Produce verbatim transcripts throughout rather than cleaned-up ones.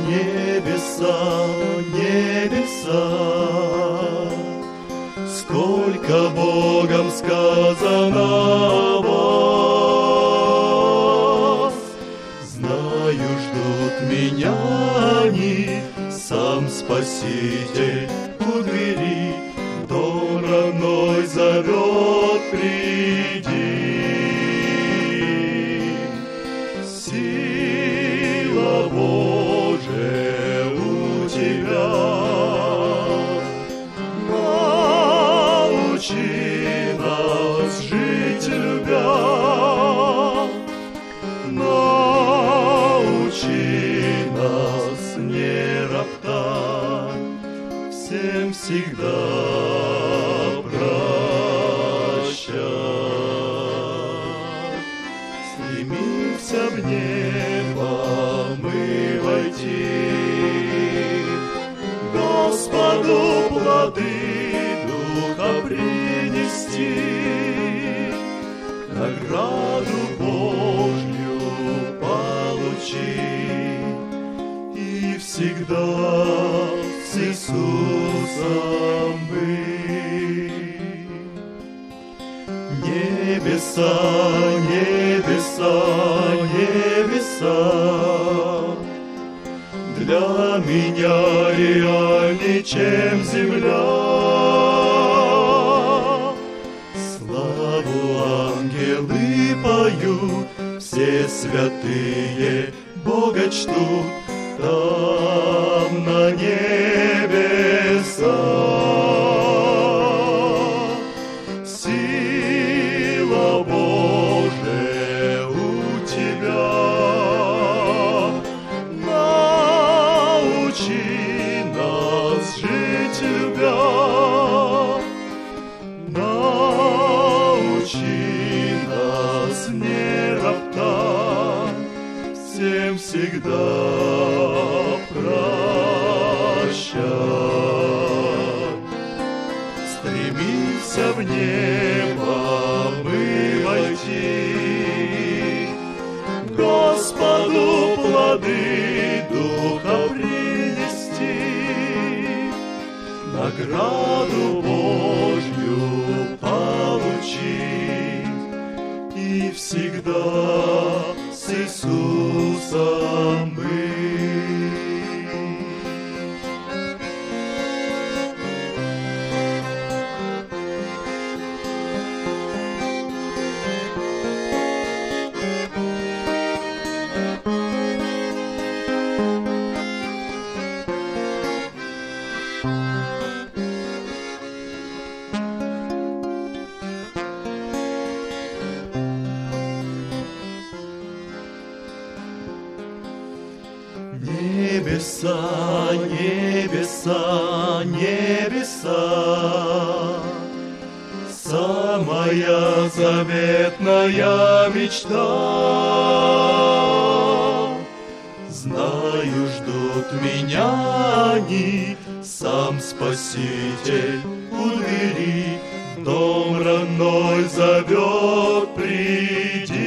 небеса, небеса. Сколько Богом сказано о вас, знаю, ждут меня они, сам Спаситель у двери, дом родной зовет, приди. Сила Божия у тебя, научи нас жить любя, научи нас не роптать, всем всегда прощать. Стремимся в небо мы войти, Господу плоды Духа принести, награду Божью получить и всегда с Иисусом быть. Небеса, небеса, небеса, для меня реальней, чем земля. Славу ангелы поют, все святые Бога чтут, там на небесах. Сила Божия у тебя, научи нас жить любя, научи нас не роптать, всем всегда прощать. Стремимся в небо мы войти, Господу плоды Духа принести, награду Божью получить и всегда с Иисусом быть. Небеса, небеса, небеса, самая заветная мечта. Знаю, ждут меня они, сам Спаситель у двери, дом родной зовет, приди.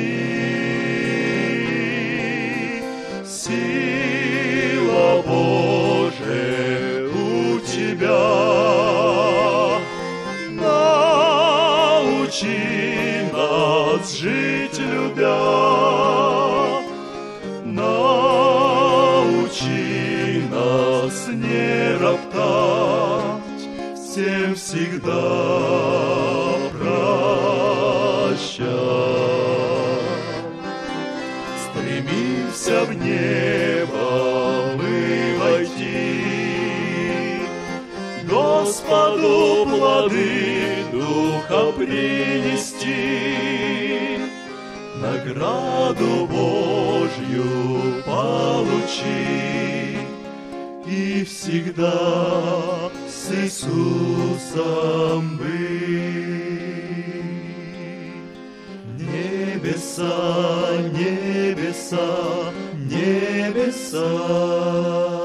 Сила Божия у тебя, научи нас жить любя, научи нас не роптать, всем всегда прощать. Стремимся в небо мы войти, Господу плоды Духа принести, награду Божью получить и всегда с Иисусом быть. Небеса, небеса, небеса,